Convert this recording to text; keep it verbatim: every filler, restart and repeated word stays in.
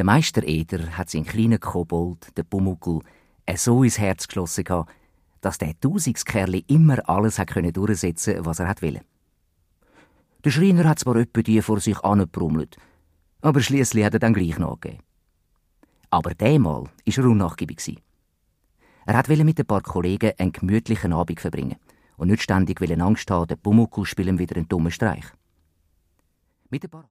Der Meister Eder hat seinen kleinen Kobold, den Pumuckl, so ins Herz geschlossen gehabt, dass der Tausigskerli immer alles hat können durchsetzen, was er hat wollte. Der Schreiner hat zwar öppe die vor sich angebrummelt, aber schliesslich hat er dann gleich nachgegeben. Aber diesmal war er unnachgiebig. Er wollte mit ein paar Kollegen einen gemütlichen Abend verbringen und nicht ständig Angst haben, der Pumuckl spielt ihm wieder einen dummen Streich. Mit ein paar